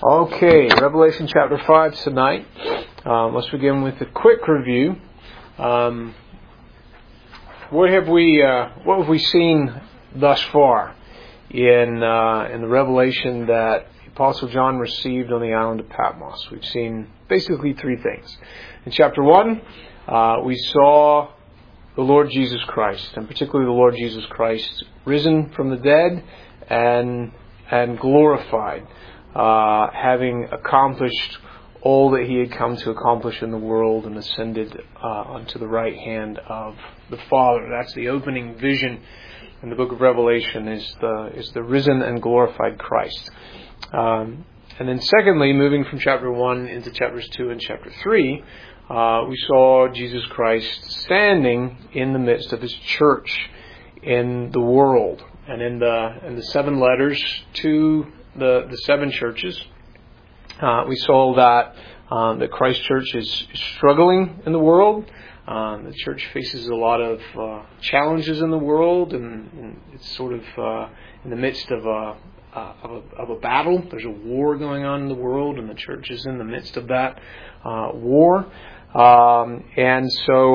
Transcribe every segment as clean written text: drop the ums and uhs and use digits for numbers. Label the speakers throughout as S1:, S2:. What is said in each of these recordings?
S1: Okay, Revelation chapter 5 tonight. Let's begin with a quick review. What have we seen thus far in the revelation that the Apostle John received on the island of Patmos? We've seen basically three things. In chapter 1, we saw the Lord Jesus Christ, and particularly the Lord Jesus Christ risen from the dead and glorified, having accomplished all that he had come to accomplish in the world and ascended onto the right hand of the Father. That's the opening vision in the book of Revelation, is the risen and glorified Christ. And then secondly, moving from chapter 1 into chapters 2 and chapter 3, we saw Jesus Christ standing in the midst of his church in the world. And in the seven letters to the seven churches, we saw that the Christ Church is struggling in the world. The church faces a lot of challenges in the world, and it's sort of in the midst of a battle. There's a war going on in the world, and the church is in the midst of that war. And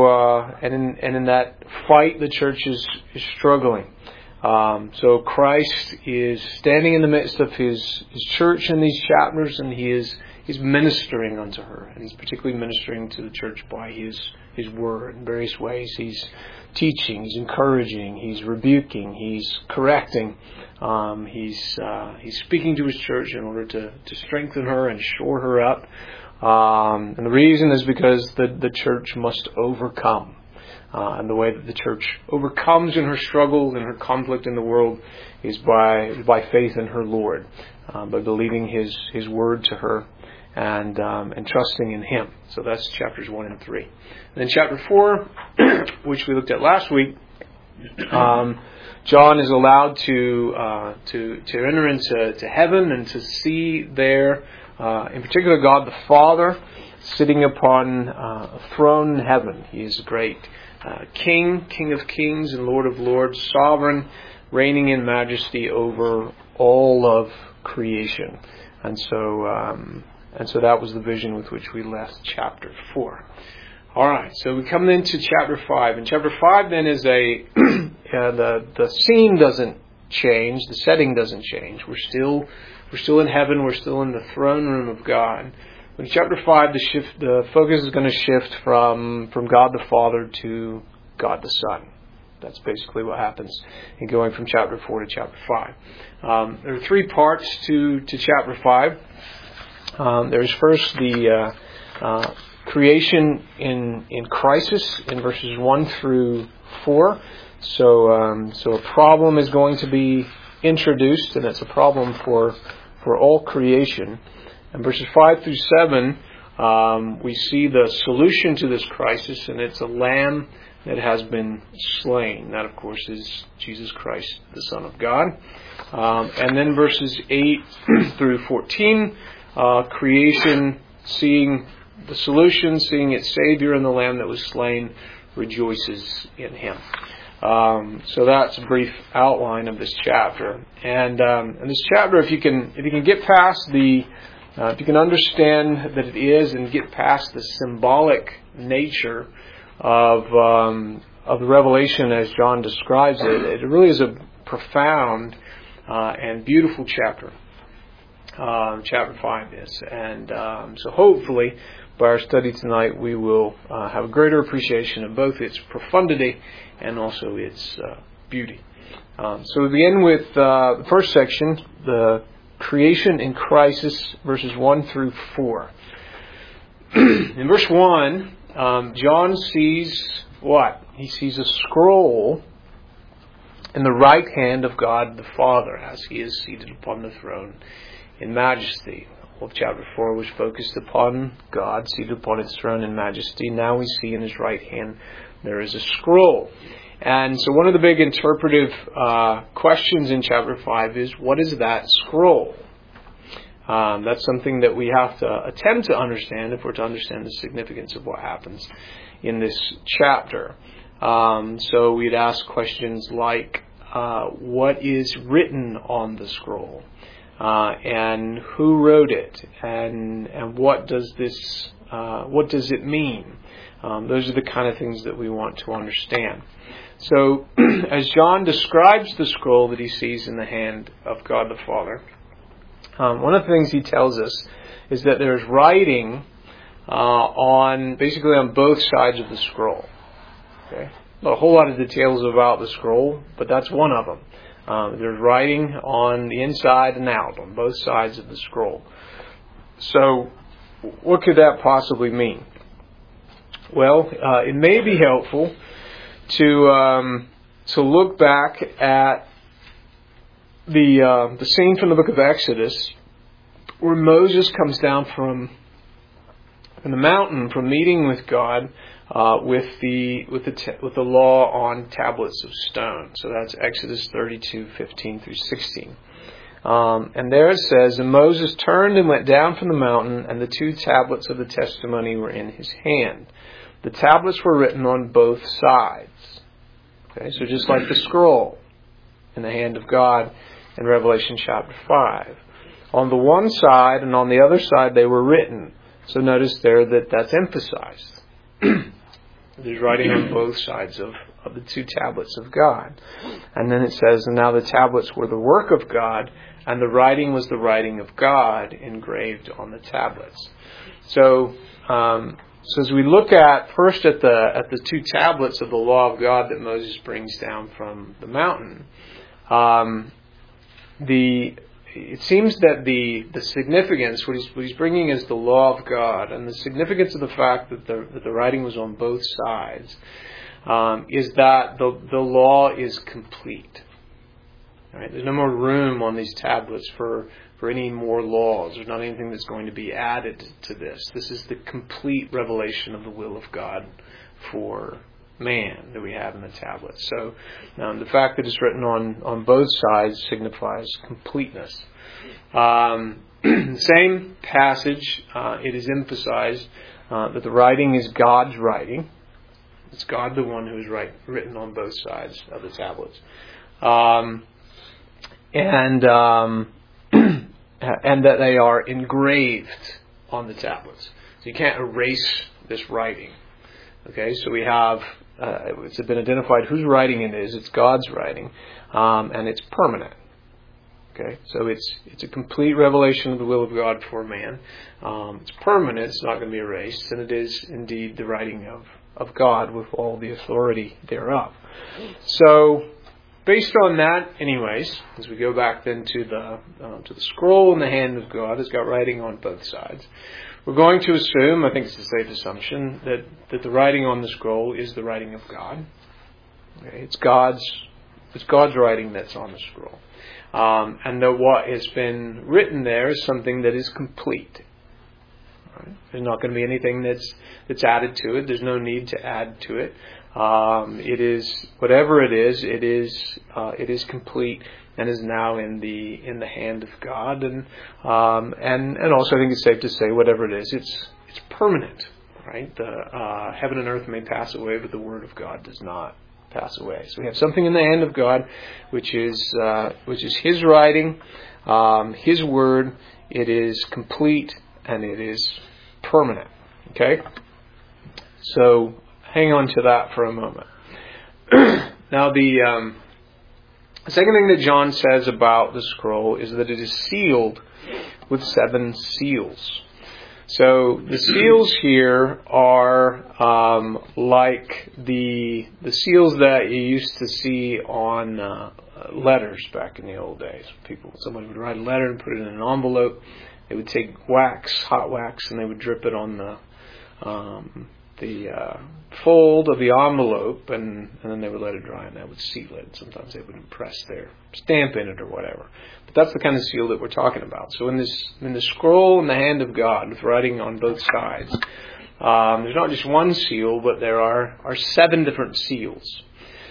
S1: in that fight, the church is struggling. So Christ is standing in the midst of his church in these chapters, and he's ministering unto her, and he's particularly ministering to the church by his word in various ways. He's teaching, he's encouraging, he's rebuking, he's correcting. He's speaking to his church in order to strengthen her and shore her up. And the reason is because the church must overcome. And the way that the church overcomes in her struggle and her conflict in the world is by faith in her Lord, by believing His word to her and trusting in Him. So that's chapters 1 and 3. And then chapter 4, which we looked at last week, John is allowed to enter into heaven and to see there, in particular, God the Father sitting upon a throne in heaven. He is great. King of kings and Lord of lords, sovereign, reigning in majesty over all of creation. And so that was the vision with which we left chapter 4. All right, so we come into chapter 5. And chapter 5 then is the scene doesn't change, the setting doesn't change. We're still in heaven. We're still in the throne room of God. In chapter 5, the focus is going to shift from God the Father to God the Son. That's basically what happens in going from chapter 4 to chapter 5. There are three parts to chapter 5. There's first the creation in crisis in verses 1 through 4. So a problem is going to be introduced, and it's a problem for all creation. In verses 5 through 7, we see the solution to this crisis, and it's a lamb that has been slain. That, of course, is Jesus Christ, the Son of God. And then verses 8 through 14, creation seeing the solution, seeing its Savior and the lamb that was slain, rejoices in Him. So that's a brief outline of this chapter. And this chapter, if you can get past if you can understand that it is and get past the symbolic nature of the revelation as John describes it, it really is a profound and beautiful chapter. Chapter 5 is. And so hopefully by our study tonight we will have a greater appreciation of both its profundity and also its beauty. So we begin with the first section, the creation in crisis, verses 1 through 4. In verse 1, John sees what? He sees a scroll in the right hand of God the Father as He is seated upon the throne in majesty. All of chapter 4 was focused upon God seated upon His throne in majesty. Now we see in His right hand there is a scroll. And so one of the big interpretive questions in chapter 5 is, what is that scroll? That's something that we have to attempt to understand if we're to understand the significance of what happens in this chapter. So we'd ask questions like, what is written on the scroll, and who wrote it, and what does it mean? Those are the kind of things that we want to understand. So, as John describes the scroll that he sees in the hand of God the Father, one of the things he tells us is that there's writing basically on both sides of the scroll. Okay, not a whole lot of details about the scroll, but that's one of them. There's writing on the inside and out on both sides of the scroll. So, what could that possibly mean? Well, it may be helpful to look back at the scene from the book of Exodus, where Moses comes down from the mountain from meeting with God with the law on tablets of stone. So that's Exodus 32:15 through 16. And there it says, "And Moses turned and went down from the mountain, and the 2 tablets of the testimony were in his hand. The tablets were written on both sides." Okay, so just like the scroll in the hand of God in Revelation chapter 5. On the one side and on the other side they were written. So notice there that's emphasized. There's writing on both sides of the 2 tablets of God. And then it says, "And now the tablets were the work of God, and the writing was the writing of God engraved on the tablets." So as we look first at the 2 tablets of the law of God that Moses brings down from the mountain, it seems that the significance, what he's bringing is the law of God, and the significance of the fact that the writing was on both sides is that the law is complete. Right? There's no more room on these tablets for any more laws. There's not anything that's going to be added to this. This is the complete revelation of the will of God for man that we have in the tablets. So the fact that it's written on both sides signifies completeness. Same passage, it is emphasized that the writing is God's writing. It's God the one who is written on both sides of the tablets. And that they are engraved on the tablets. So you can't erase this writing. Okay, so we have, it's been identified whose writing it is. It's God's writing, and it's permanent. Okay, so it's a complete revelation of the will of God for man. It's permanent. It's not going to be erased, and it is indeed the writing of God with all the authority thereof. So, based on that, anyways, as we go back then to the scroll in the hand of God, it's got writing on both sides. We're going to assume, I think it's a safe assumption, that the writing on the scroll is the writing of God. Okay? It's God's writing that's on the scroll. And that what has been written there is something that is complete. Right? There's not going to be anything that's added to it. There's no need to add to it. It is whatever it is complete and is now in the hand of God, and also I think it's safe to say whatever it is, it's permanent, right? The heaven and earth may pass away, but the word of God does not pass away. So we have something in the hand of God, which is His writing, His word. It is complete and it is permanent. Okay, so hang on to that for a moment. Now, the second thing that John says about the scroll is that it is sealed with 7 seals. So the seals here are like the seals that you used to see on letters back in the old days. Someone would write a letter and put it in an envelope. They would take hot wax, and they would drip it on the fold of the envelope, and then they would let it dry, and that would seal it. Sometimes they would impress their stamp in it or whatever. But that's the kind of seal that we're talking about. So in the scroll in the hand of God, with writing on both sides, there's not just one seal, but there are 7 different seals.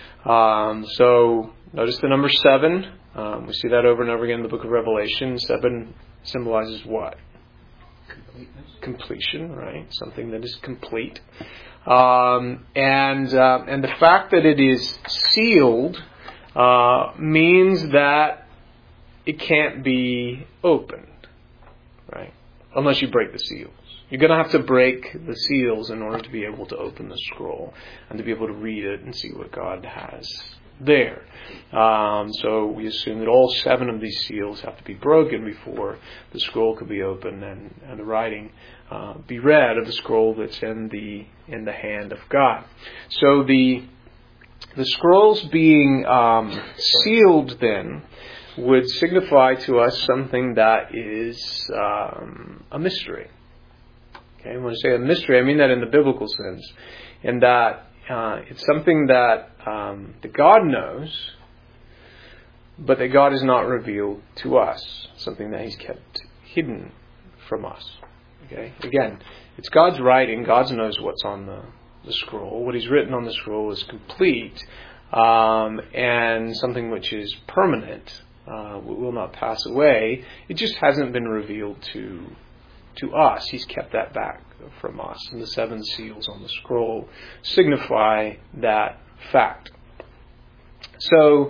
S1: So notice the number 7. We see that over and over again in the book of Revelation. 7 symbolizes what? Completion, right? Something that is complete. And the fact that it is sealed means that it can't be opened, right? Unless you break the seals. You're going to have to break the seals in order to be able to open the scroll and to be able to read it and see what God has there. So we assume that all 7 of these seals have to be broken before the scroll could be opened and the writing be read of the scroll that's in the hand of God. So the scrolls being sealed then would signify to us something that is a mystery. Okay, when I say a mystery, I mean that in the biblical sense, in that it's something that God knows, but that God has not revealed to us, something that He's kept hidden from us. Okay, again, it's God's writing. God knows what's on the scroll. What He's written on the scroll is complete and something which is permanent, will not pass away. It just hasn't been revealed to us. He's kept that back from us. And the 7 seals on the scroll signify that fact. So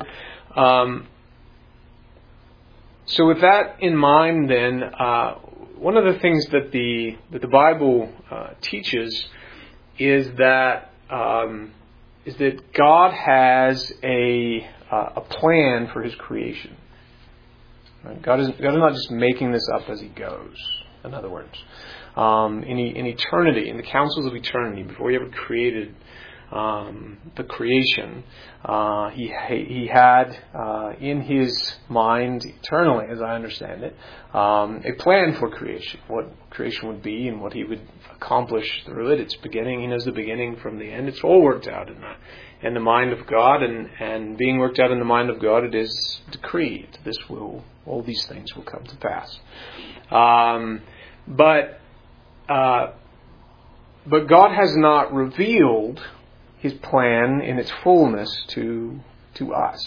S1: with that in mind then, one of the things that the Bible teaches is that God has a plan for His creation. Right? God is not just making this up as He goes. In other words, in eternity, in the councils of eternity, before He ever created the creation, He had in His mind eternally, as I understand it, a plan for creation, what creation would be and what He would accomplish through it. Its beginning, He knows the beginning from the end. It's all worked out in the mind of God, and being worked out in the mind of God, it is decreed. All these things will come to pass. But God has not revealed His plan in its fullness to us.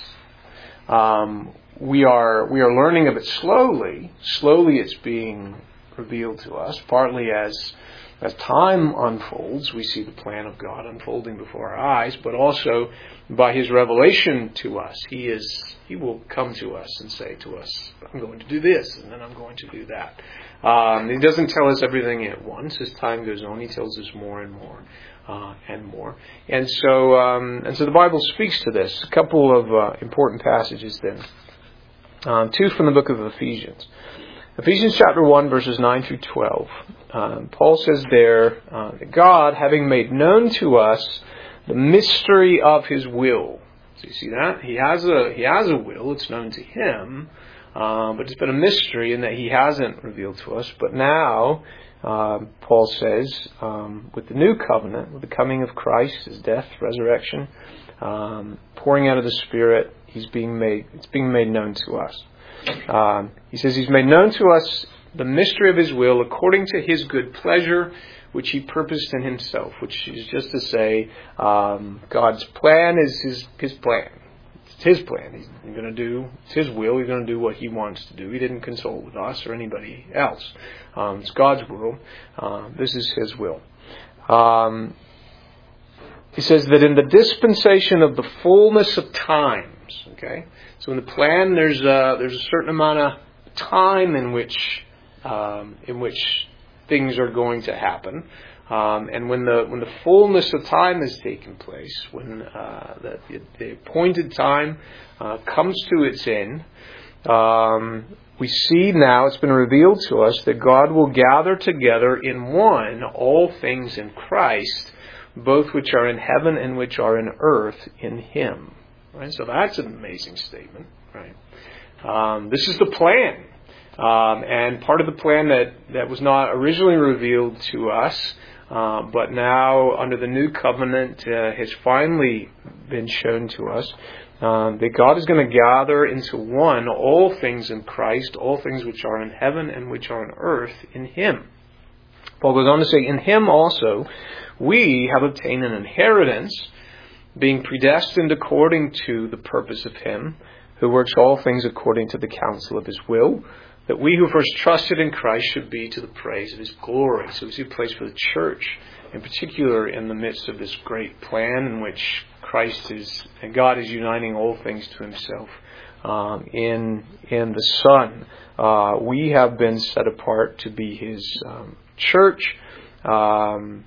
S1: We are learning of it slowly. Slowly, it's being revealed to us. Partly as time unfolds, we see the plan of God unfolding before our eyes, but also by His revelation to us. He will come to us and say to us, I'm going to do this, and then I'm going to do that. He doesn't tell us everything at once. As time goes on, He tells us more and more and more. And so the Bible speaks to this. A couple of important passages then. 2 from the book of Ephesians. Ephesians chapter 1, verses 9 through 12. Paul says there, that God, having made known to us the mystery of His will. So you see that? He has a will. It's known to Him. But it's been a mystery in that He hasn't revealed to us. But now, Paul says, with the new covenant, with the coming of Christ, His death, resurrection, pouring out of the Spirit, it's being made known to us. He says He's made known to us the mystery of His will according to His good pleasure, which He purposed in Himself, which is just to say, God's plan is His plan. It's His plan. He's going to do, it's His will. He's going to do what He wants to do. He didn't consult with us or anybody else. It's God's will. This is His will. He says that in the dispensation of the fullness of times, okay? So in the plan, there's a certain amount of time in which things are going to happen, and when the fullness of time has taken place, when the appointed time comes to its end, we see now it's been revealed to us that God will gather together in one all things in Christ, both which are in heaven and which are in earth in Him. Right? So that's an amazing statement. Right? This is the plan. And part of the plan that was not originally revealed to us, but now under the new covenant has finally been shown to us, that God is going to gather into one all things in Christ, all things which are in heaven and which are on earth in Him. Paul goes on to say, in Him also we have obtained an inheritance, being predestined according to the purpose of Him who works all things according to the counsel of His will, that we who first trusted in Christ should be to the praise of His glory. So we see a place for the church in particular in the midst of this great plan in which God is uniting all things to Himself in the Son. We have been set apart to be His church, and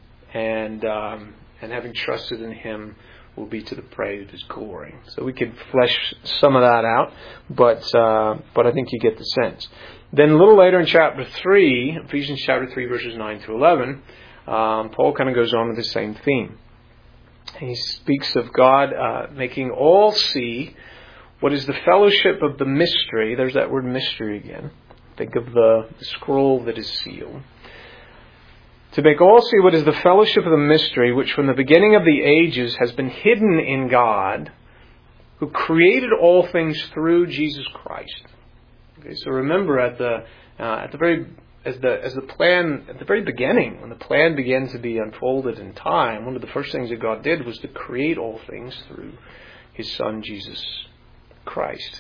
S1: having trusted in Him will be to the praise of His glory. So we could flesh some of that out, but I think you get the sense. Then a little later in chapter 3, Ephesians chapter 3, verses 9 through 11, Paul kind of goes on with the same theme. He speaks of God making all see what is the fellowship of the mystery. There's that word mystery again. Think of the scroll that is sealed. To make all see what is the fellowship of the mystery, which from the beginning of the ages has been hidden in God, who created all things through Jesus Christ. Okay, so remember at the very beginning, when the plan began to be unfolded in time, one of the first things that God did was to create all things through His Son Jesus Christ.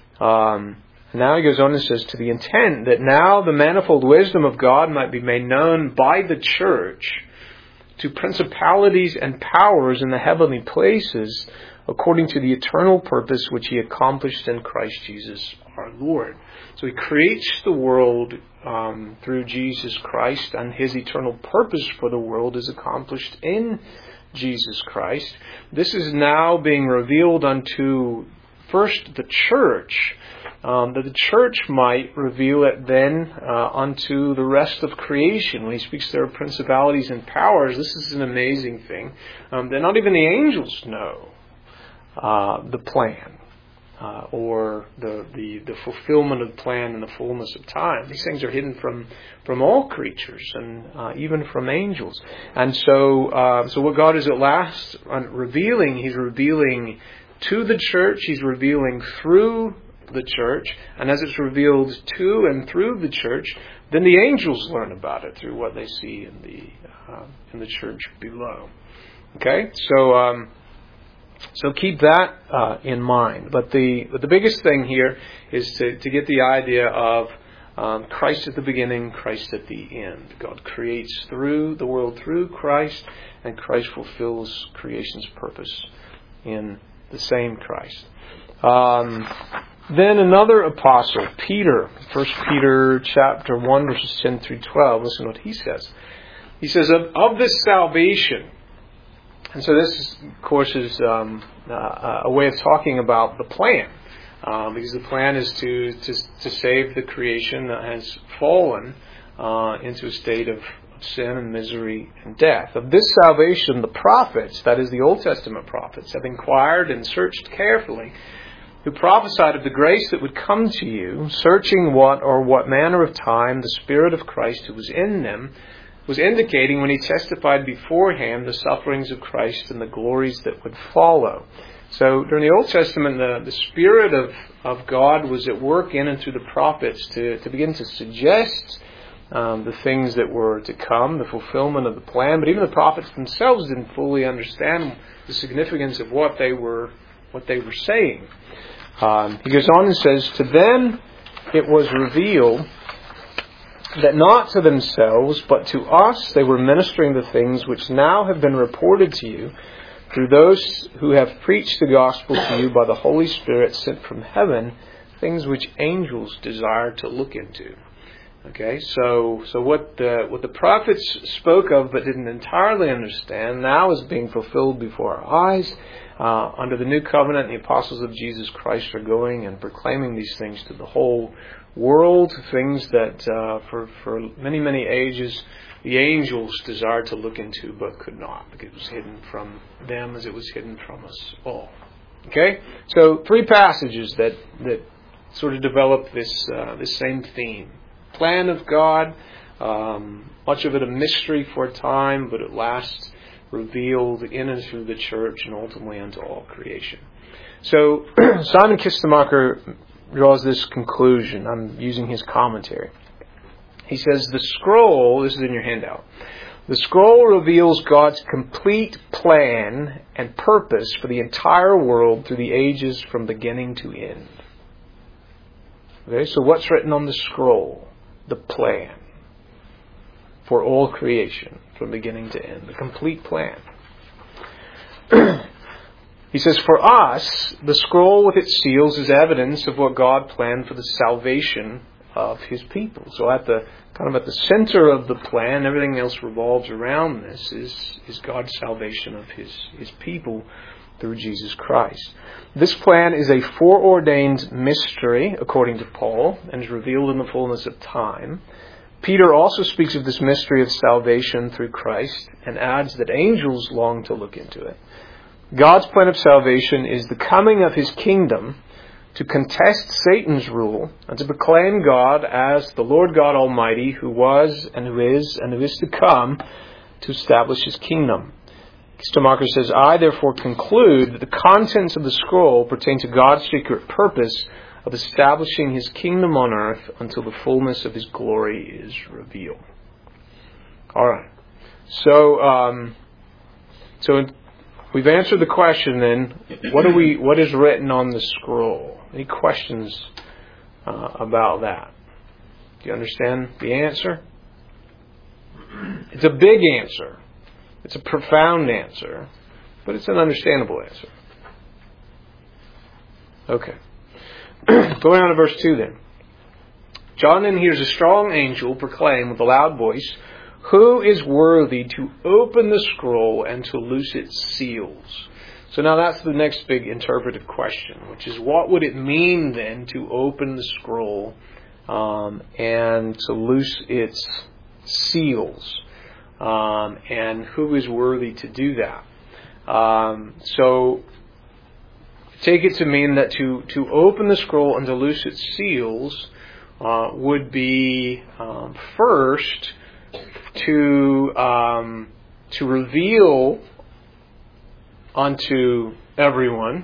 S1: Now he goes on and says, to the intent that now the manifold wisdom of God might be made known by the church to principalities and powers in the heavenly places, according to the eternal purpose which He accomplished in Christ Jesus our Lord. So He creates the world through Jesus Christ, and His eternal purpose for the world is accomplished in Jesus Christ. This is now being revealed unto first the church, that the church might reveal it then unto the rest of creation. When he speaks there of principalities and powers, this is an amazing thing. That not even the angels know the plan or the fulfillment of the plan in the fullness of time. These things are hidden from all creatures and even from angels. And so what God is at last revealing, He's revealing to the church, He's revealing through the church, and as it's revealed to and through the church, then the angels learn about it through what they see in the church below. Okay, so keep that in mind. But the biggest thing here is to get the idea of Christ at the beginning, Christ at the end. God creates through the world through Christ, and Christ fulfills creation's purpose in the same Christ. Then another apostle, Peter, 1 Peter chapter 1, verses 10 through 12. Listen to what he says. He says, of this salvation. And so this, of course, is a way of talking about the plan. Because the plan is to save the creation that has fallen into a state of sin and misery and death. Of this salvation, the prophets, that is the Old Testament prophets, have inquired and searched carefully, who prophesied of the grace that would come to you, searching what manner of time the Spirit of Christ who was in them was indicating when He testified beforehand the sufferings of Christ and the glories that would follow. So during the Old Testament, the Spirit of God was at work in and through the prophets to begin to suggest the things that were to come, the fulfillment of the plan. But even the prophets themselves didn't fully understand the significance of what they were saying. He goes on and says, to them it was revealed that not to themselves, but to us they were ministering the things which now have been reported to you through those who have preached the gospel to you by the Holy Spirit sent from heaven, things which angels desire to look into. Okay, so what the prophets spoke of but didn't entirely understand now is being fulfilled before our eyes. Under the new covenant, the apostles of Jesus Christ are going and proclaiming these things to the whole world, things that for many, many ages the angels desired to look into but could not, because it was hidden from them as it was hidden from us all. Okay, so 3 passages that sort of develop this same theme. Plan of God, much of it a mystery for a time, but at last revealed in and through the church and ultimately unto all creation. So Simon Kistemacher draws this conclusion. I'm using his commentary. He says, the scroll, this is in your handout, the scroll reveals God's complete plan and purpose for the entire world through the ages from beginning to end. Okay, so what's written on the scroll? The plan for all creation. from beginning to end. The complete plan. He says, for us, the scroll with its seals is evidence of what God planned for the salvation of His people. So at the center of the plan, everything else revolves around this, is God's salvation of His people through Jesus Christ. This plan is a foreordained mystery, according to Paul, and is revealed in the fullness of time. Peter also speaks of this mystery of salvation through Christ and adds that angels long to look into it. God's plan of salvation is the coming of His kingdom to contest Satan's rule and to proclaim God as the Lord God Almighty, who was and who is to come to establish His kingdom. Stomacher says, I therefore conclude that the contents of the scroll pertain to God's secret purpose of establishing His kingdom on earth until the fullness of His glory is revealed. All right. So we've answered the question then, what is written on the scroll? Any questions about that? Do you understand the answer? It's a big answer. It's a profound answer, but it's an understandable answer. Okay. Going on to verse 2 then. John then hears a strong angel proclaim with a loud voice, who is worthy to open the scroll and to loose its seals? So now that's the next big interpretive question, which is what would it mean then to open the scroll and to loose its seals? And who is worthy to do that? So take it to mean that to open the scroll and to loose its seals would be first to reveal unto everyone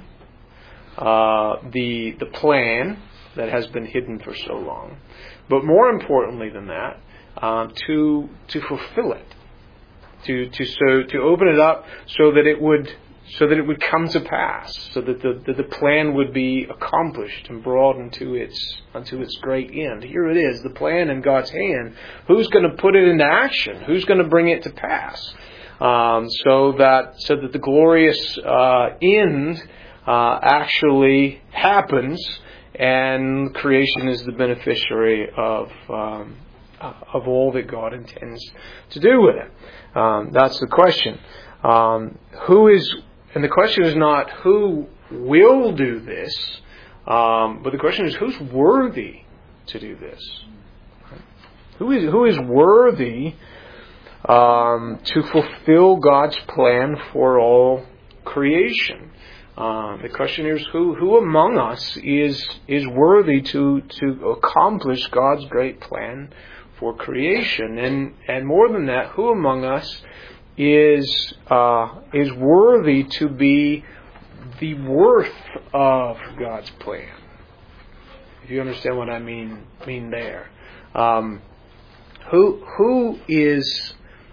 S1: the plan that has been hidden for so long, but more importantly than that, to fulfill it, to open it up so that it would come to pass, so that the plan would be accomplished and brought unto its great end. Here it is, the plan in God's hand. Who's going to put it into action? Who's going to bring it to pass? So that the glorious end actually happens, and creation is the beneficiary of all that God intends to do with it. That's the question. And the question is not who will do this, but the question is who's worthy to do this. Who is worthy to fulfill God's plan for all creation? The question is who among us is worthy to accomplish God's great plan for creation, and more than that, who among us is worthy to be the worth of God's plan? If you understand what I mean there, who is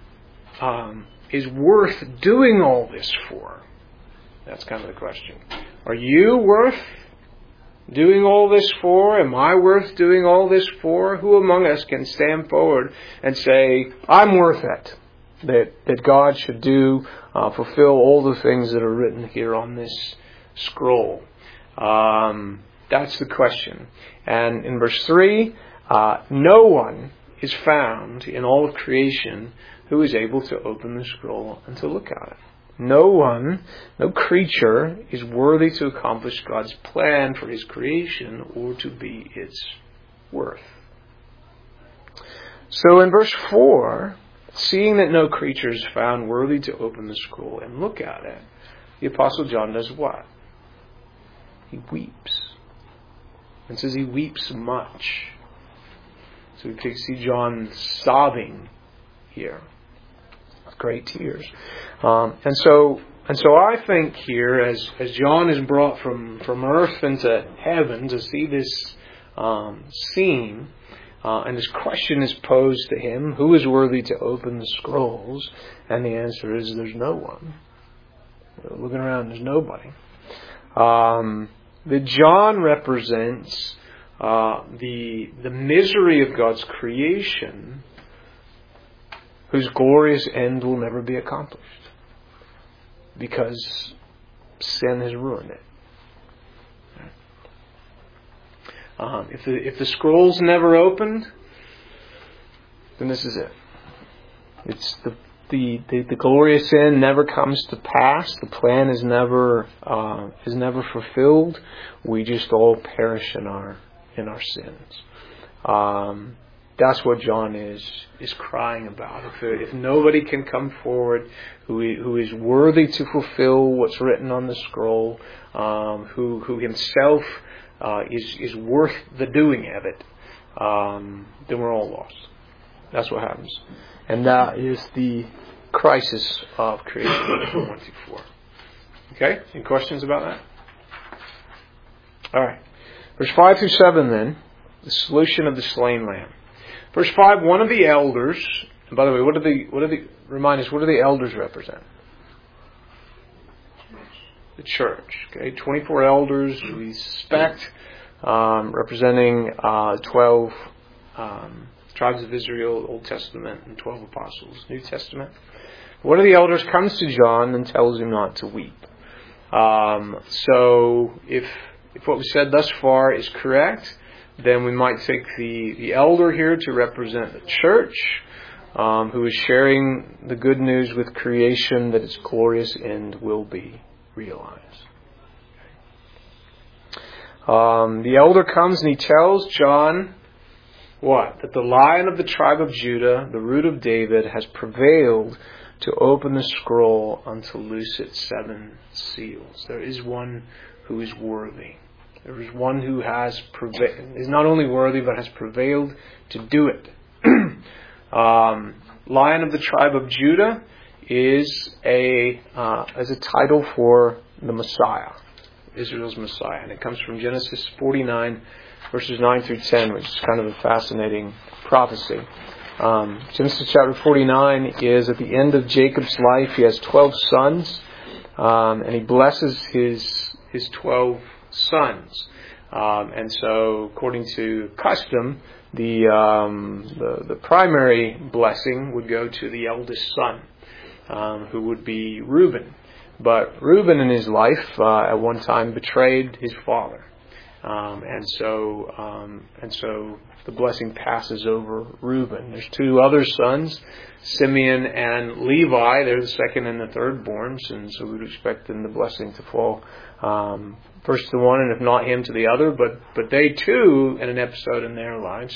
S1: worth doing all this for? That's kind of the question. Are you worth doing all this for? Am I worth doing all this for? Who among us can stand forward and say, I'm worth it? That God should fulfill all the things that are written here on this scroll. That's the question. And in verse 3, no one is found in all of creation who is able to open the scroll and to look at it. No creature is worthy to accomplish God's plan for His creation or to be its worth. So in verse 4, seeing that no creature is found worthy to open the scroll and look at it, the Apostle John does what? He weeps. And says he weeps much. So we can see John sobbing here with great tears. And so I think here, as John is brought from earth into heaven to see this scene, and this question is posed to him, who is worthy to open the scrolls? And the answer is, there's no one. Looking around, there's nobody. That John represents the misery of God's creation, whose glorious end will never be accomplished because sin has ruined it. If the scroll's never opened, then this is it. It's the glorious end never comes to pass. The plan is never fulfilled. We just all perish in our sins. That's what John is crying about. If nobody can come forward who is worthy to fulfill what's written on the scroll, who himself is worth the doing of it, then we're all lost. That's what happens. And that is the crisis of creation, 1 through 4. Okay? Any questions about that? Alright. Verse 5 through 7 then, the solution of the slain lamb. Verse 5, one of the elders, and by the way, remind us, what do the elders represent? The church. Okay, 24 elders, we suspect, representing 12 tribes of Israel, Old Testament, and 12 apostles, New Testament. One of the elders comes to John and tells him not to weep. So if what we said thus far is correct, then we might take the elder here to represent the church, who is sharing the good news with creation that its glorious end will be realized. The elder comes and he tells John what? That the Lion of the tribe of Judah, the Root of David, has prevailed to open the scroll and to loose its 7 seals. There is one who is worthy. There is one who is not only worthy, but has prevailed to do it. Lion of the tribe of Judah is a title for the Messiah, Israel's Messiah. And it comes from Genesis 49, verses 9 through 10, which is kind of a fascinating prophecy. Genesis chapter 49 is at the end of Jacob's life. He has 12 sons, and he blesses his 12 sons. And so, according to custom, the primary blessing would go to the eldest son, who would be Reuben. But Reuben in his life at one time betrayed his father. And so the blessing passes over Reuben. There's 2 other sons, Simeon and Levi. They're the second and the third borns, and so we'd expect then the blessing to fall first to one, and if not him, to the other. But they too, in an episode in their lives,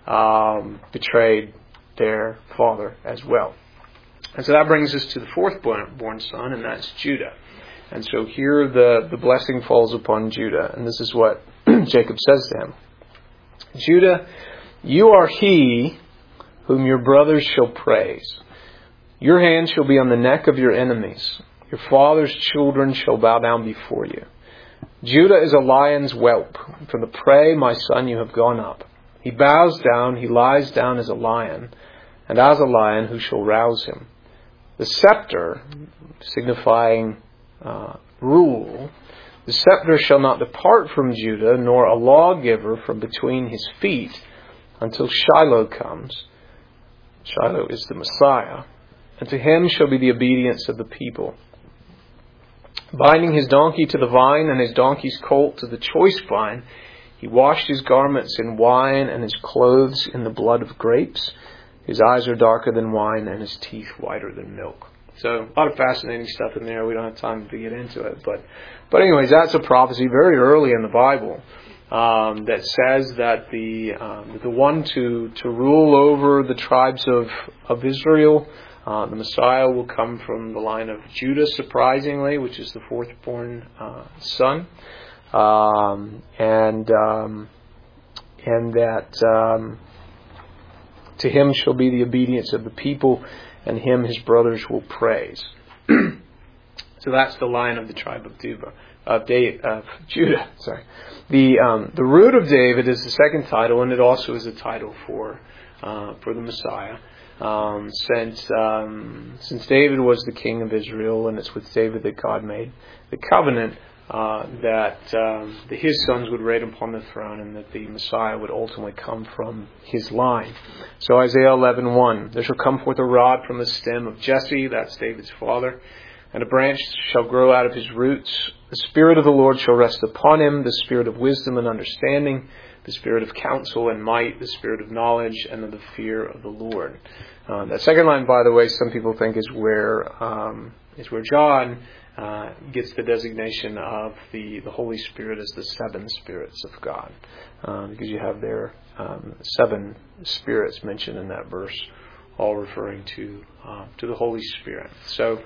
S1: betrayed their father as well. And so that brings us to the fourth born son, and that's Judah. And so here the blessing falls upon Judah, and this is what Jacob says to him. Judah, you are he whom your brothers shall praise. Your hand shall be on the neck of your enemies. Your father's children shall bow down before you. Judah is a lion's whelp. From the prey, my son, you have gone up. He bows down, he lies down as a lion, and as a lion, who shall rouse him? The scepter, signifying rule, the scepter shall not depart from Judah, nor a lawgiver from between his feet, until Shiloh comes. Shiloh is the Messiah. And to him shall be the obedience of the people. Binding his donkey to the vine, and his donkey's colt to the choice vine, he washed his garments in wine, and his clothes in the blood of grapes. His eyes are darker than wine, and his teeth whiter than milk. So, a lot of fascinating stuff in there. We don't have time to get into it. But anyways, that's a prophecy very early in the Bible that says that the one to rule over the tribes of Israel, the Messiah, will come from the line of Judah, surprisingly, which is the fourth-born son. And that to him shall be the obedience of the people, and him his brothers will praise. So that's the line of the tribe of Judah. Sorry. The root of David is the second title, and it also is a title for the Messiah. Since David was the king of Israel, and it's with David that God made the covenant, that his sons would reign upon the throne, and that the Messiah would ultimately come from his line. So Isaiah 11:1, there shall come forth a rod from the stem of Jesse, that's David's father, and a branch shall grow out of his roots. The Spirit of the Lord shall rest upon him, the Spirit of wisdom and understanding, the Spirit of counsel and might, the Spirit of knowledge and of the fear of the Lord. That second line, by the way, some people think is where John gets the designation of the Holy Spirit as the seven spirits of God, because you have there 7 spirits mentioned in that verse, all referring to the Holy Spirit. So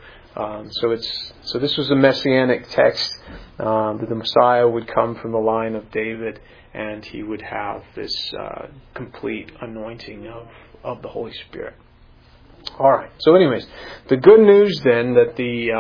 S1: this was a messianic text, that the Messiah would come from the line of David, and he would have this complete anointing of the Holy Spirit. All right. So, anyways, the good news then that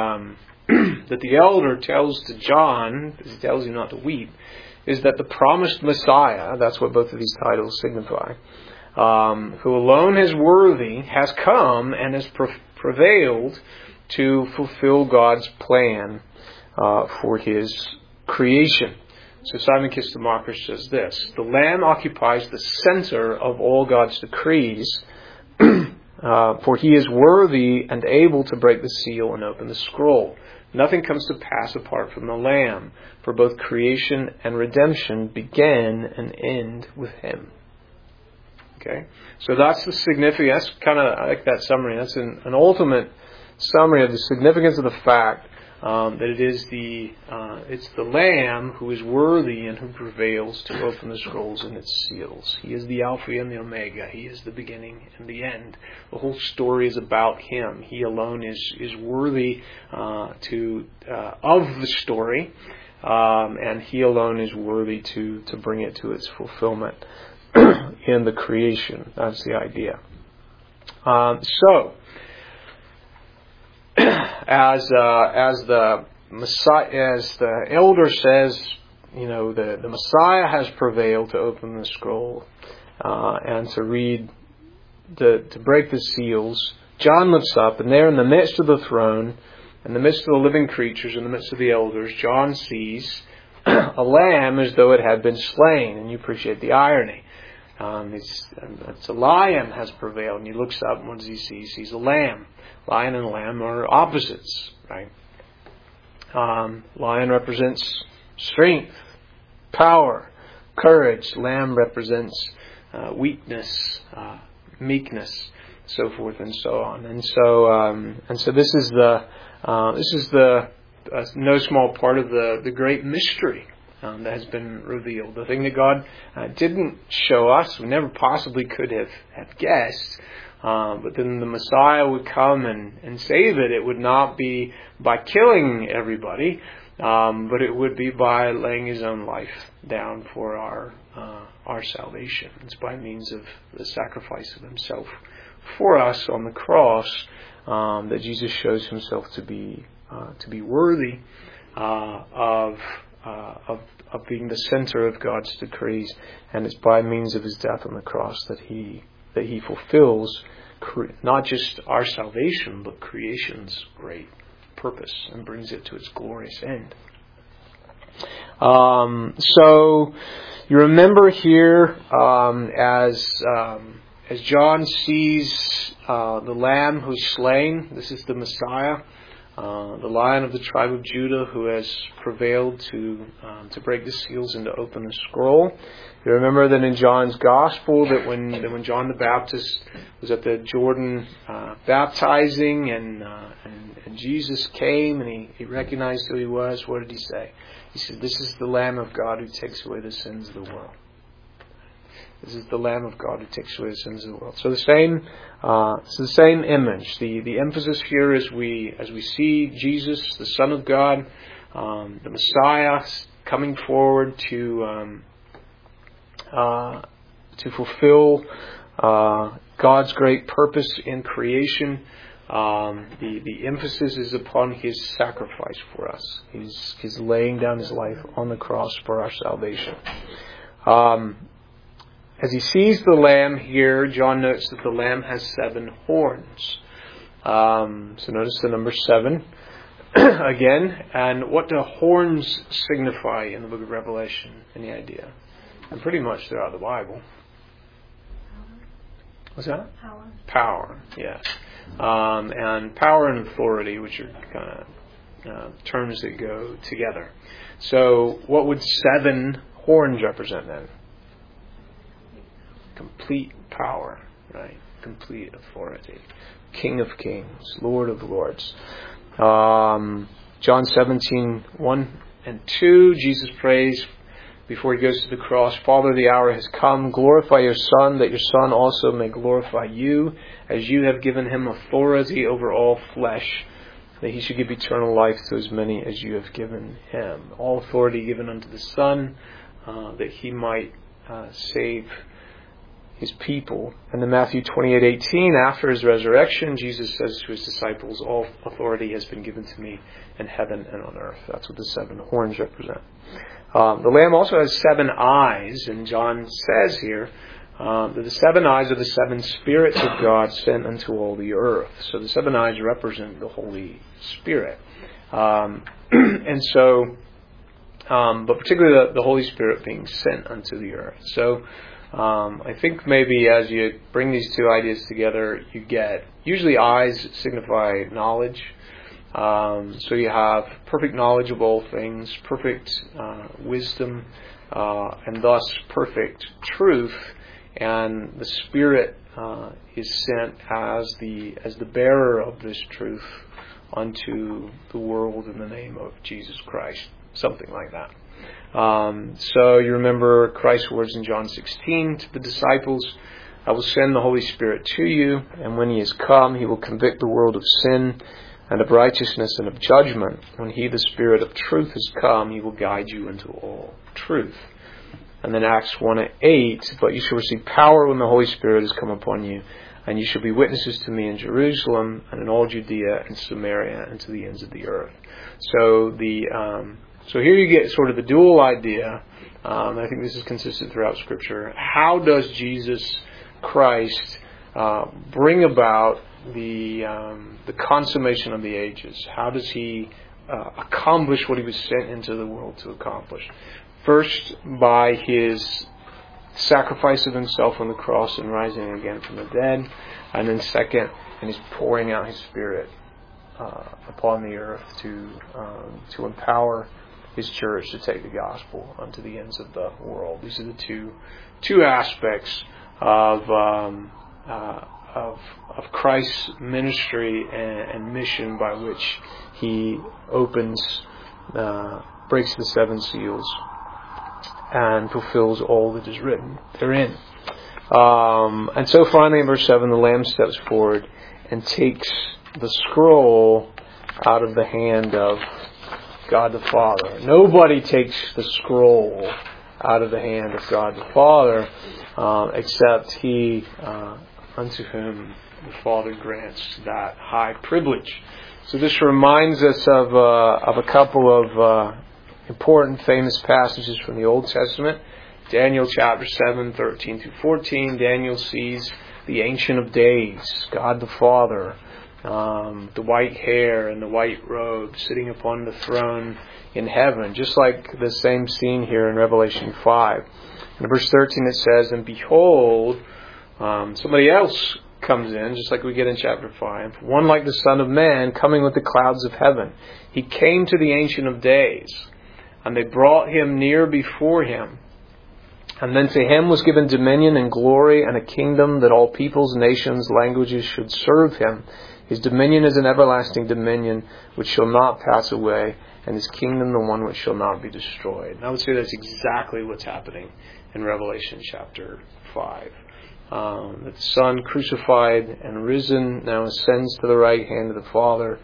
S1: the elder tells to John, he tells him not to weep, is that the promised Messiah, that's what both of these titles signify, who alone is worthy, has come and has prevailed to fulfill God's plan for his creation. So Simon Kistemacher says this: the Lamb occupies the center of all God's decrees, for he is worthy and able to break the seal and open the scroll. Nothing comes to pass apart from the Lamb, for both creation and redemption begin and end with him. Okay, so that's the significance. That's kind of, I like that summary. That's an ultimate summary of the significance of the fact that it's the Lamb who is worthy and who prevails to open the scrolls and its seals. He is the Alpha and the Omega. He is the beginning and the end. The whole story is about him. He alone is worthy of the story, and he alone is worthy to bring it to its fulfillment in the creation. That's the idea. As the Messiah, as the elder says, the Messiah has prevailed to open the scroll and to read, to break the seals. John looks up, and there in the midst of the throne, in the midst of the living creatures, in the midst of the elders, John sees a lamb as though it had been slain. And you appreciate the irony. It's a lion has prevailed, and he looks up, and what does he see? He sees a lamb. Lion and lamb are opposites, right? Lion represents strength, power, courage. Lamb represents weakness, meekness, so forth and so on. And so this is the no small part of the great mystery that has been revealed. The thing that God didn't show us, we never possibly could have guessed. But then the Messiah would come and save it. It would not be by killing everybody, but it would be by laying his own life down for our salvation. It's by means of the sacrifice of himself for us on the cross that Jesus shows himself to be worthy of being the center of God's decrees, and it's by means of his death on the cross that he fulfills not just our salvation, but creation's great purpose and brings it to its glorious end. So you remember here as John sees the Lamb who's slain, this is the Messiah, the Lion of the tribe of Judah who has prevailed to break the seals and to open the scroll. You remember that in John's Gospel that when John the Baptist was at the Jordan baptizing and Jesus came and he recognized who he was, what did he say? He said, "This is the Lamb of God who takes away the sins of the world." This is the Lamb of God who takes away the sins of the world. So it's the same image. The emphasis here as we see Jesus, the Son of God, the Messiah, coming forward to fulfill God's great purpose in creation. The emphasis is upon his sacrifice for us. His laying down his life on the cross for our salvation. As he sees the lamb here, John notes that the lamb has 7 horns. So notice the number 7. again. And what do horns signify in the book of Revelation? Any idea? And pretty much throughout the Bible. What's that? Power, yes. And power and authority, which are kind of terms that go together. So what would 7 horns represent then? Complete power, right? Complete authority. King of kings, Lord of lords. John 17:1 and 2, Jesus prays before he goes to the cross, Father, the hour has come. Glorify your Son, that your Son also may glorify you, as you have given him authority over all flesh, that he should give eternal life to as many as you have given him. All authority given unto the Son, that he might save his people. And in Matthew 28:18, after his resurrection, Jesus says to his disciples, all authority has been given to me in heaven and on earth. That's what the 7 horns represent. The Lamb also has 7 eyes, and John says here that the 7 eyes are the 7 spirits of God sent unto all the earth. So the 7 eyes represent the Holy Spirit. And so, but particularly the Holy Spirit being sent unto the earth. So I think maybe as you bring these 2 ideas together, you get, usually eyes signify knowledge. So you have perfect knowledge of all things, perfect wisdom, and thus perfect truth. And the Spirit is sent as the bearer of this truth unto the world in the name of Jesus Christ. Something like that. So you remember Christ's words in John 16 to the disciples, I will send the Holy Spirit to you, and when he is come, he will convict the world of sin and of righteousness and of judgment. When he, the Spirit of truth, has come, he will guide you into all truth. And then Acts 1:8, but you shall receive power when the Holy Spirit has come upon you, and you shall be witnesses to me in Jerusalem and in all Judea and Samaria and to the ends of the earth. So so here you get sort of the dual idea. I think this is consistent throughout Scripture. How does Jesus Christ bring about the consummation of the ages? How does he accomplish what he was sent into the world to accomplish? First, by his sacrifice of himself on the cross and rising again from the dead. And then second, in his pouring out his Spirit upon the earth to empower his church to take the gospel unto the ends of the world. These are the two aspects of Christ's ministry and mission by which he breaks the 7 seals and fulfills all that is written therein. And so finally in verse 7, the Lamb steps forward and takes the scroll out of the hand of God the Father. Nobody takes the scroll out of the hand of God the Father except he unto whom the Father grants that high privilege. So this reminds us of a couple of important, famous passages from the Old Testament. Daniel chapter 7, 13 through 14. Daniel sees the Ancient of Days, God the Father, the white hair and the white robe sitting upon the throne in heaven, just like the same scene here in Revelation 5. In verse 13 it says, and behold, somebody else comes in, just like we get in chapter 5, one like the Son of Man coming with the clouds of heaven. He came to the Ancient of Days, and they brought him near before him. And then to him was given dominion and glory and a kingdom that all peoples, nations, languages should serve him. His dominion is an everlasting dominion which shall not pass away, and his kingdom the one which shall not be destroyed. And I would say that's exactly what's happening in Revelation chapter 5. That the Son, crucified and risen, now ascends to the right hand of the Father,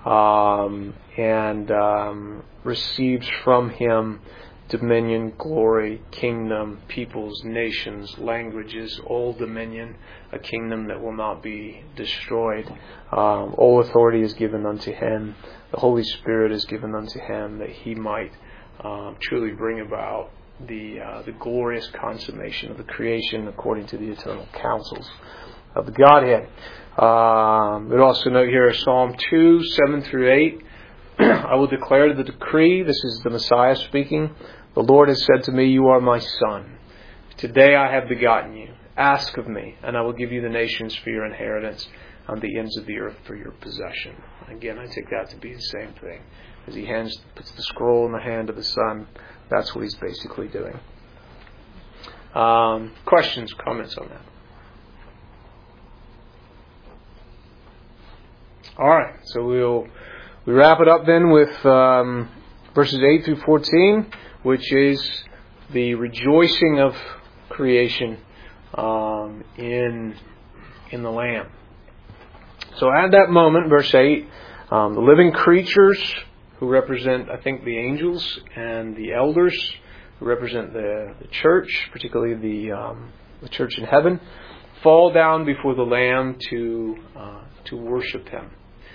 S1: and receives from him dominion, glory, kingdom, peoples, nations, languages, all dominion, a kingdom that will not be destroyed. All authority is given unto him. The Holy Spirit is given unto him that he might truly bring about the glorious consummation of the creation according to the eternal counsels of the Godhead. We'd also note here Psalm 2, 7 through 8. I will declare the decree. This is the Messiah speaking. The Lord has said to me, you are my son. Today I have begotten you. Ask of me, and I will give you the nations for your inheritance, and the ends of the earth for your possession. Again, I take that to be the same thing. As he puts the scroll in the hand of the Son, that's what he's basically doing. Questions, comments on that? All right, so we wrap it up then with verses 8 through 14, which is the rejoicing of creation in the Lamb. So at that moment, verse 8, the living creatures who represent, I think, the angels, and the elders who represent the church, particularly the church in heaven, fall down before the Lamb to worship Him.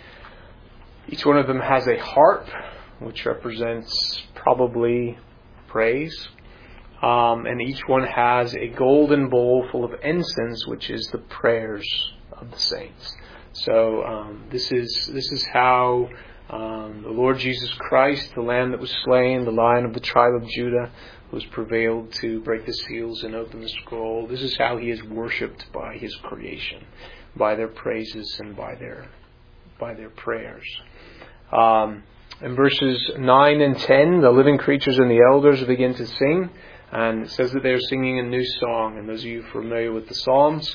S1: Each one of them has a harp, which represents probably praise. And each one has a golden bowl full of incense, which is the prayers of the saints. So this is how the Lord Jesus Christ, the Lamb that was slain, the Lion of the tribe of Judah, was prevailed to break the seals and open the scroll. This is how He is worshipped by His creation, by their praises and by their prayers. In verses 9 and 10, the living creatures and the elders begin to sing. And it says that they're singing a new song. And those of you familiar with the Psalms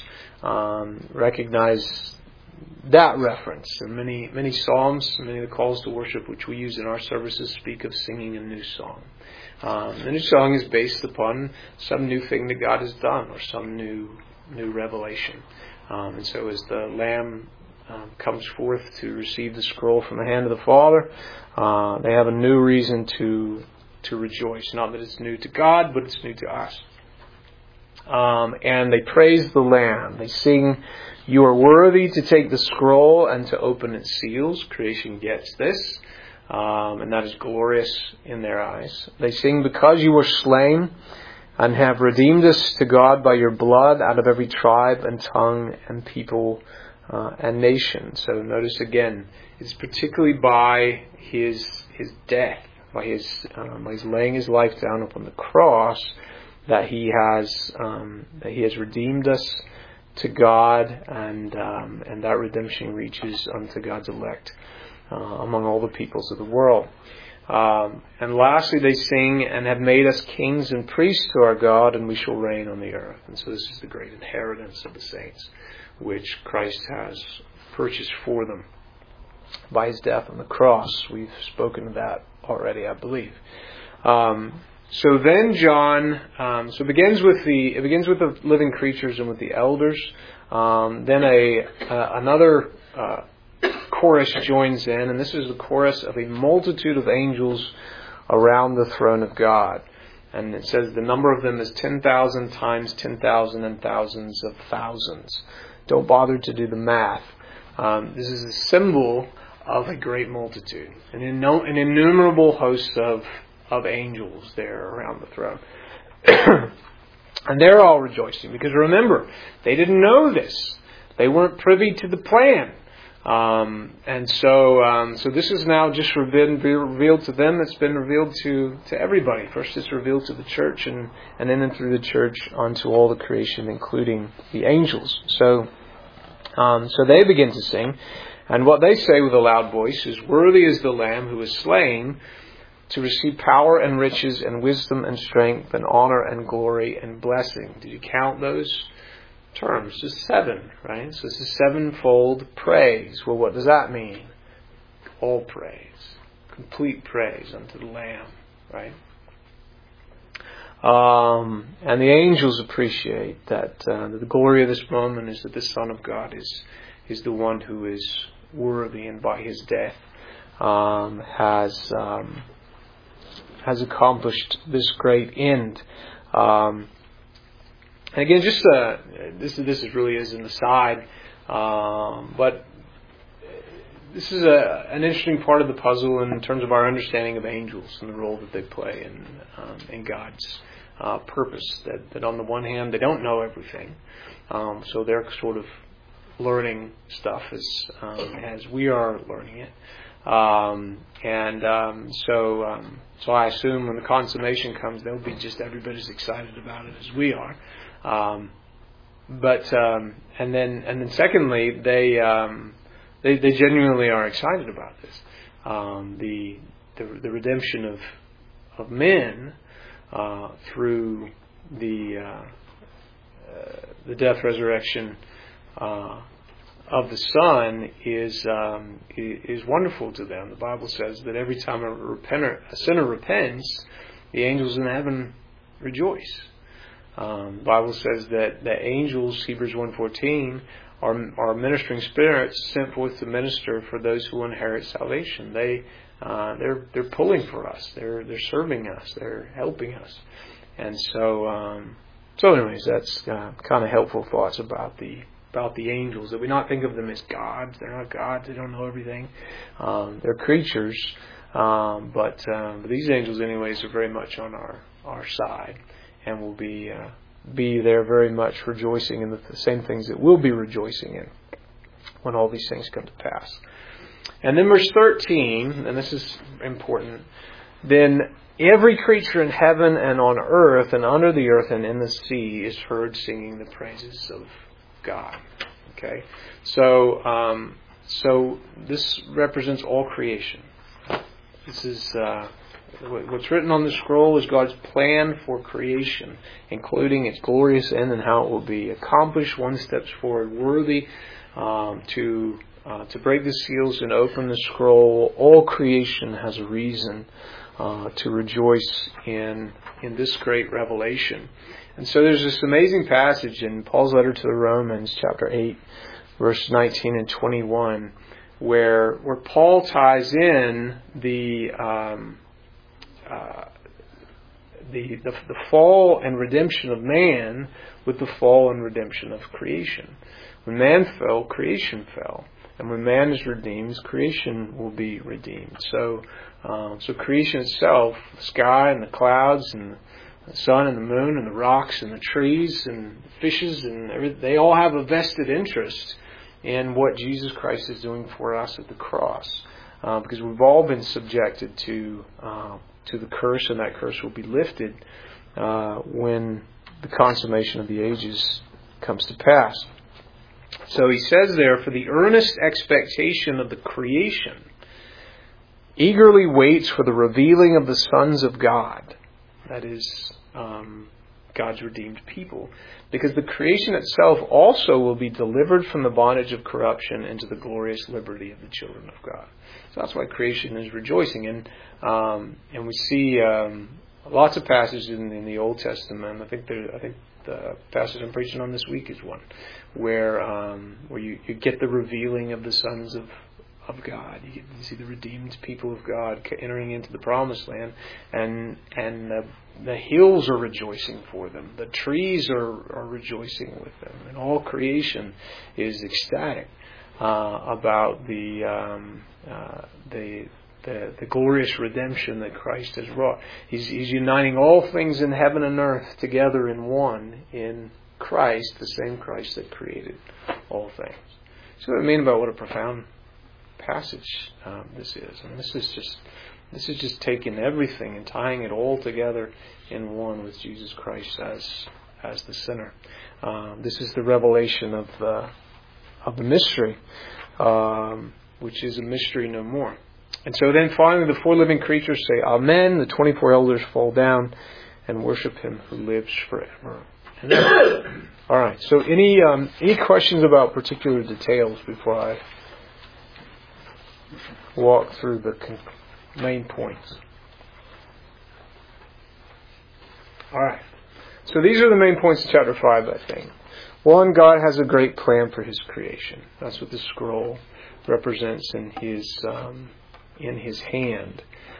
S1: recognize that reference. And many Psalms, many of the calls to worship which we use in our services speak of singing a new song. The new song is based upon some new thing that God has done, or some new revelation. And so as the Lamb comes forth to receive the scroll from the hand of the Father, they have a new reason to rejoice. Not that it's new to God, but it's new to us. And they praise the Lamb. They sing, you are worthy to take the scroll and to open its seals. Creation gets this. And that is glorious in their eyes. They sing, because you were slain and have redeemed us to God by your blood out of every tribe and tongue and people and nation. So notice again, it's particularly by His death, by his laying His life down upon the cross, that He has redeemed us to God, and that redemption reaches unto God's elect among all the peoples of the world. And lastly, they sing, and have made us kings and priests to our God, and we shall reign on the earth. And so this is the great inheritance of the saints, which Christ has purchased for them by His death on the cross. We've spoken of that already, I believe. So then John, it begins with the living creatures and with the elders. Then another chorus joins in, and this is the chorus of a multitude of angels around the throne of God. And it says the number of them is 10,000 times 10,000 and thousands of thousands. Don't bother to do the math. This is a symbol of a great multitude, an innumerable host of angels there around the throne. And they're all rejoicing, because remember, they didn't know this. They weren't privy to the plan. And so this is now just revealed to them. It's been revealed to everybody. First it's revealed to the church, and then through the church onto all the creation, including the angels. So they begin to sing. And what they say with a loud voice is, worthy is the Lamb who was slain to receive power and riches and wisdom and strength and honor and glory and blessing. Did you count those terms? Just 7, right? So it's a sevenfold praise. Well, what does that mean? All praise. Complete praise unto the Lamb, right? And the angels appreciate that the glory of this moment is that the Son of God is the one who is worthy, and by His death has accomplished this great end. And again, just this really is an aside, but this is an interesting part of the puzzle in terms of our understanding of angels and the role that they play in God's purpose. That on the one hand, they don't know everything, so they're sort of learning stuff as we are learning it. So I assume when the consummation comes, they'll be just every bit as excited about it as we are. And then secondly, they genuinely are excited about this. The redemption of men through the death, resurrection of the Son is wonderful to them. The Bible says that every time a sinner repents, the angels in heaven rejoice. The Bible says that the angels, Hebrews 1:14, are ministering spirits sent forth to minister for those who inherit salvation. They're pulling for us. They're serving us. They're helping us. And so anyways, that's kind of helpful thoughts about the angels, that we not think of them as gods. They're not gods. They don't know everything. They're creatures. But these angels, anyways, are very much on our side, and will be there very much rejoicing in the same things that we'll be rejoicing in when all these things come to pass. And then verse 13, and this is important, then every creature in heaven and on earth and under the earth and in the sea is heard singing the praises of God. Okay, so this represents all creation. This is what's written on the scroll is God's plan for creation, including its glorious end and how it will be accomplished. One steps forward worthy to break the seals and open the scroll. All creation has a reason to rejoice in this great revelation. And so there's this amazing passage in Paul's letter to the Romans, chapter 8, verse 19 and 21, where Paul ties in the fall and redemption of man with the fall and redemption of creation. When man fell, creation fell. And when man is redeemed, creation will be redeemed. So creation itself, the sky and the clouds and the sun and the moon and the rocks and the trees and the fishes and everything, they all have a vested interest in what Jesus Christ is doing for us at the cross. Because we've all been subjected to the curse, and that curse will be lifted when the consummation of the ages comes to pass. So he says there, for the earnest expectation of the creation eagerly waits for the revealing of the sons of God. That is, God's redeemed people. Because the creation itself also will be delivered from the bondage of corruption into the glorious liberty of the children of God. So that's why creation is rejoicing. And we see lots of passages in the Old Testament. I think the passage I'm preaching on this week is one where you get the revealing of the sons of God. You see the redeemed people of God entering into the promised land, and the hills are rejoicing for them. The trees are rejoicing with them, and all creation is ecstatic about the glorious redemption that Christ has wrought. He's uniting all things in heaven and earth together in one, in Christ, the same Christ that created all things. See what I mean about what a profound passage this is. And this is just taking everything and tying it all together in one with Jesus Christ as the center. This is the revelation of the mystery, which is a mystery no more. And so then finally the four living creatures say Amen. The 24 elders fall down and worship Him who lives forever. All right. So any questions about particular details before I walk through the main points? All right. So these are the main points of chapter 5, I think. One, God has a great plan for His creation. That's what the scroll represents in His hand.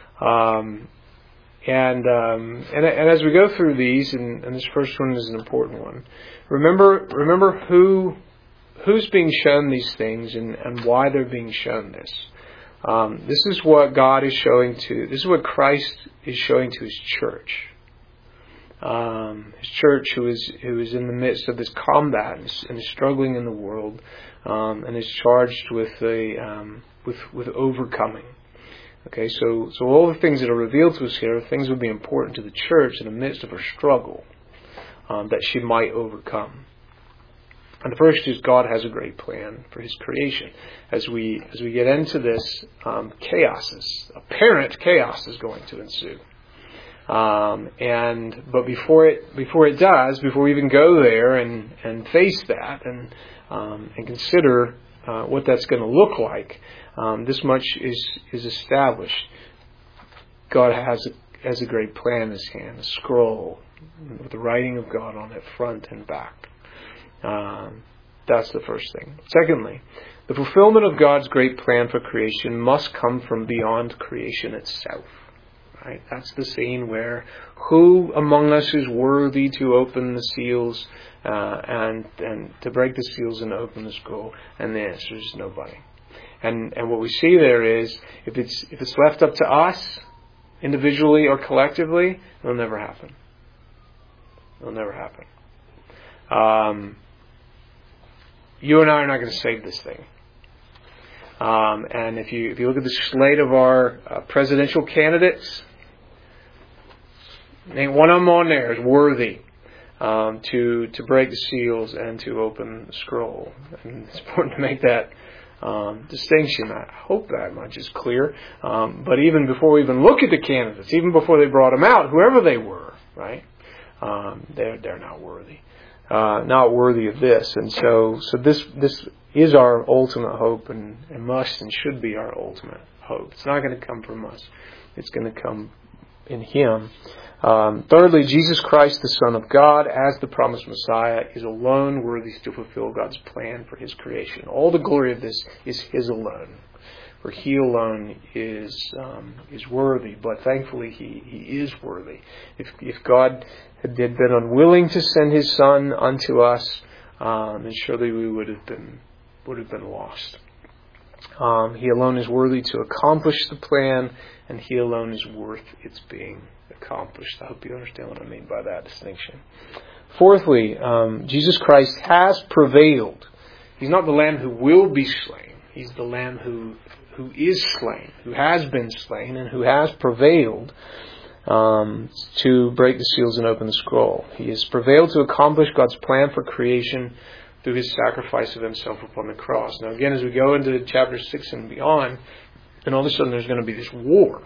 S1: And as we go through these, and this first one is an important one. Remember who's being shown these things and why they're being shown this. This is what God is showing to. This is what Christ is showing to His church. His church who is in the midst of this combat and is struggling in the world, and is charged with with overcoming. Okay, so all the things that are revealed to us here are things that would be important to the church in the midst of her struggle, that she might overcome. And the first is God has a great plan for His creation. As we get into this, apparent chaos is going to ensue. But before it does, before we even go there and face that and consider what that's going to look like, this much is established. God has a great plan in His hand, a scroll with the writing of God on it, front and back. That's the first thing. Secondly, the fulfillment of God's great plan for creation must come from beyond creation itself. Right? That's the scene where who among us is worthy to open the seals and to break the seals and open the scroll? And the answer is nobody. And what we see there is if it's left up to us, individually or collectively, it'll never happen. It'll never happen. You and I are not going to save this thing. And if you look at the slate of our presidential candidates, ain't one of them on there is worthy to break the seals and to open the scroll. And it's important to make that distinction. I hope that much is clear. But even before we even look at the candidates, even before they brought them out, whoever they were, right? They're not worthy. Not worthy of this. And so this is our ultimate hope and must and should be our ultimate hope. It's not going to come from us. It's going to come in Him. Thirdly, Jesus Christ, the Son of God, as the promised Messiah, is alone worthy to fulfill God's plan for His creation. All the glory of this is His alone. For He alone is worthy, but thankfully He is worthy. If God had been unwilling to send His Son unto us, then surely we would have been lost. He alone is worthy to accomplish the plan, and He alone is worth its being accomplished. I hope you understand what I mean by that distinction. Fourthly, Jesus Christ has prevailed. He's not the Lamb who will be slain. He's the Lamb who is slain, who has been slain, and who has prevailed to break the seals and open the scroll. He has prevailed to accomplish God's plan for creation through His sacrifice of Himself upon the cross. Now again, as we go into chapter 6 and beyond, then all of a sudden there's going to be this war.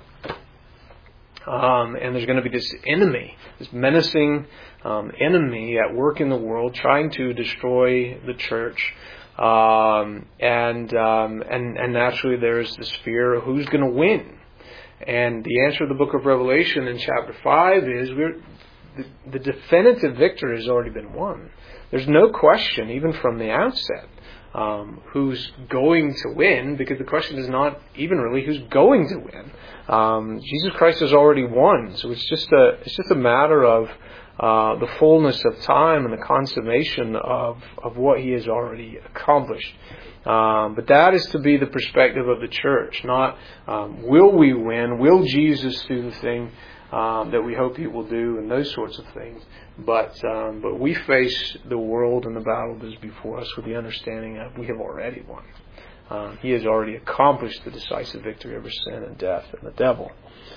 S1: And there's going to be this enemy, this menacing enemy at work in the world trying to destroy the church. And naturally there's this fear of who's going to win. And the answer of the book of Revelation in chapter 5 is the definitive victory has already been won. There's no question, even from the outset, who's going to win, because the question is not even really who's going to win. Jesus Christ has already won, so it's just a matter of the fullness of time and the consummation of what He has already accomplished. But that is to be the perspective of the church, not will we win, will Jesus do the thing that we hope He will do, and those sorts of things. But we face the world and the battle that is before us with the understanding of we have already won. He has already accomplished the decisive victory over sin and death and the devil.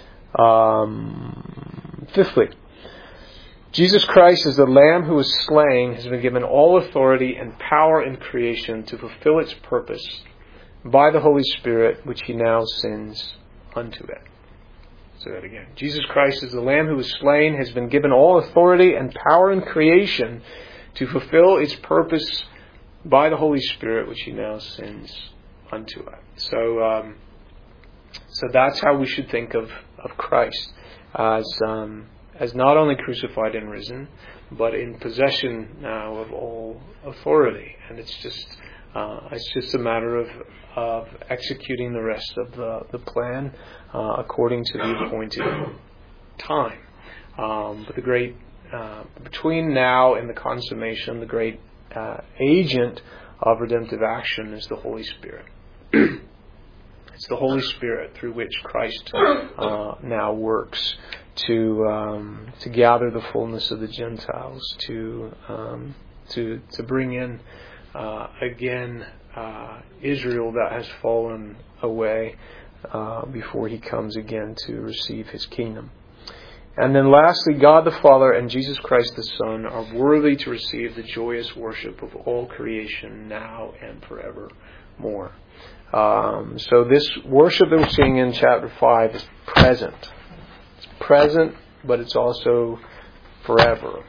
S1: Fifthly, Jesus Christ, as the Lamb who was slain, has been given all authority and power in creation to fulfill its purpose by the Holy Spirit, which He now sends unto it. Say that again. Jesus Christ, as the Lamb who was slain, has been given all authority and power in creation to fulfill its purpose by the Holy Spirit, which He now sends unto it. So that's how we should think of Christ, as not only crucified and risen, but in possession now of all authority. And it's just a matter of executing the rest of the plan according to the appointed time. But the great between now and the consummation, the great agent of redemptive action is the Holy Spirit. It's the Holy Spirit through which Christ now works to gather the fullness of the Gentiles, to bring in again Israel that has fallen away before He comes again to receive His kingdom. And then lastly, God the Father and Jesus Christ the Son are worthy to receive the joyous worship of all creation now and forevermore. So this worship that we're seeing in chapter 5 is present. It's present, but it's also forever.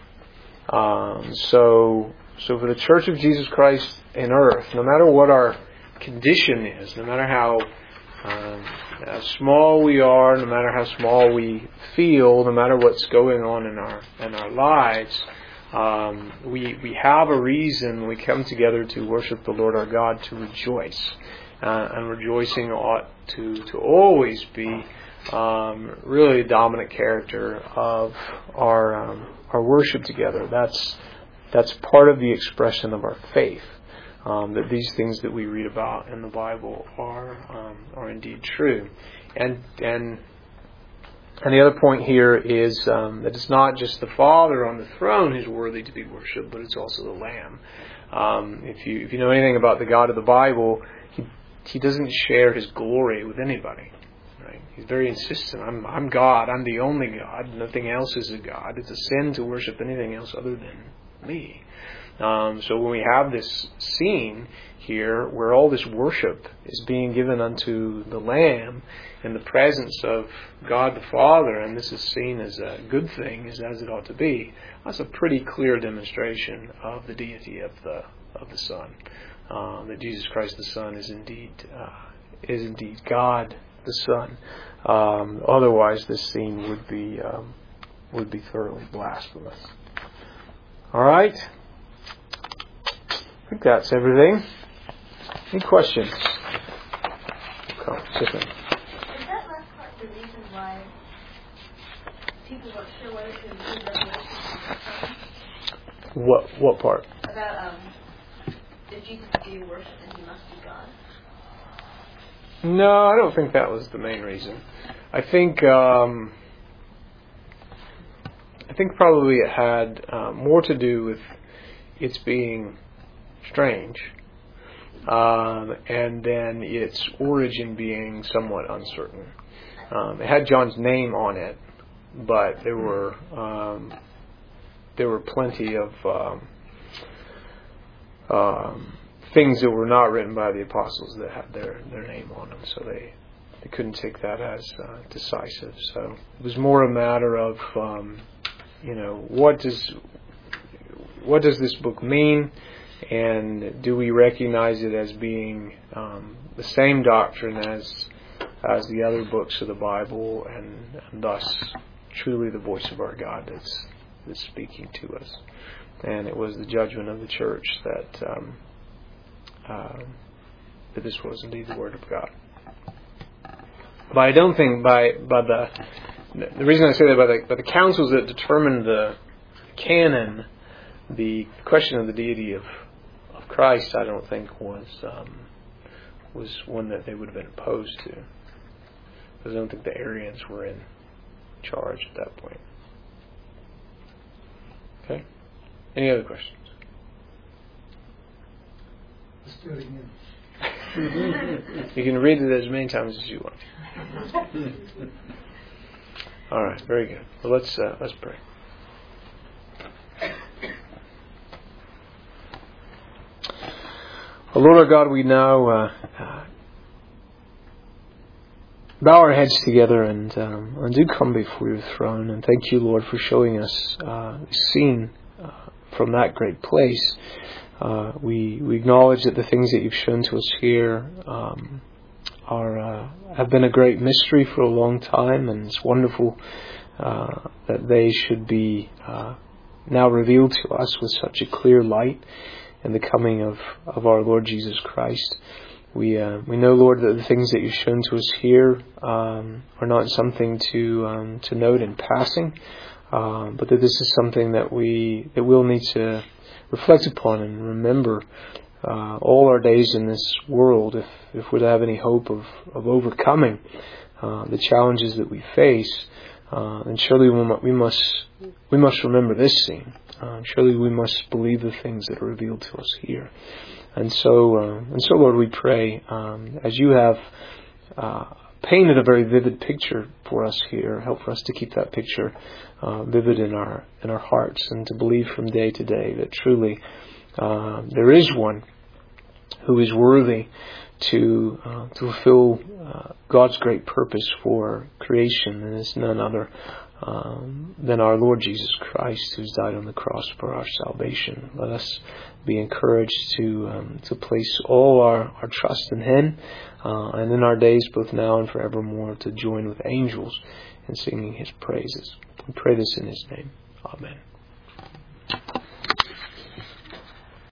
S1: So for the Church of Jesus Christ in earth, no matter what our condition is, no matter how small we are, no matter how small we feel, no matter what's going on in our lives, we have a reason when we come together to worship the Lord our God to rejoice. And rejoicing ought to always be really the dominant character of our worship together. That's part of the expression of our faith. That these things that we read about in the Bible are indeed true. And the other point here is that it's not just the Father on the throne who's worthy to be worshipped, but it's also the Lamb. If you know anything about the God of the Bible, He doesn't share His glory with anybody. Right? He's very insistent. I'm God. I'm the only God. Nothing else is a God. It's a sin to worship anything else other than me. So when we have this scene here where all this worship is being given unto the Lamb in the presence of God the Father, and this is seen as a good thing, as it ought to be, that's a pretty clear demonstration of the deity of the Son. That Jesus Christ the Son is indeed God the Son. Otherwise, this scene would be thoroughly blasphemous. All right. I think that's everything. Any questions? Come, sit in.
S2: Is that last part the reason why people weren't sure whether to include Revelation?
S1: What part?
S2: About if Jesus be worshipped, then He must be God.
S1: No, I don't think that was the main reason. I think probably it had more to do with its being strange, and then its origin being somewhat uncertain. It had John's name on it, but there were plenty of things that were not written by the apostles that had their name on them, so they couldn't take that as decisive. So it was more a matter of what does this book mean, and do we recognize it as being the same doctrine as the other books of the Bible, and thus truly the voice of our God that's speaking to us. And it was the judgment of the church that this was indeed the Word of God. But I don't think by the reason I say that by the councils that determined the canon, the question of the deity of Christ, I don't think was one that they would have been opposed to, because I don't think the Arians were in charge at that point. Okay. Any other questions?
S3: Let's do it again.
S1: You can read it as many times as you want. All right, very good. Well, let's pray. Well, Lord our God, we now bow our heads together and do come before your throne, and thank you, Lord, for showing us the scene from that great place. We acknowledge that the things that you've shown to us here have been a great mystery for a long time, and it's wonderful that they should be now revealed to us with such a clear light in the coming of our Lord Jesus Christ. We know, Lord, that the things that you've shown to us here are not something to note in passing, but that this is something that we'll need to reflect upon and remember all our days in this world, if we're to have any hope of overcoming the challenges that we face. And surely we must remember this scene. Surely we must believe the things that are revealed to us here. And so, Lord, we pray, as you have painted a very vivid picture for us here, help for us to keep that picture vivid in our hearts, and to believe from day to day that truly there is one who is worthy to fulfill God's great purpose for creation, and it's none other than our Lord Jesus Christ, who's died on the cross for our salvation. Let us be encouraged to place all our trust in Him, and in our days, both now and forevermore, to join with angels in singing His praises. We pray this in His name. Amen.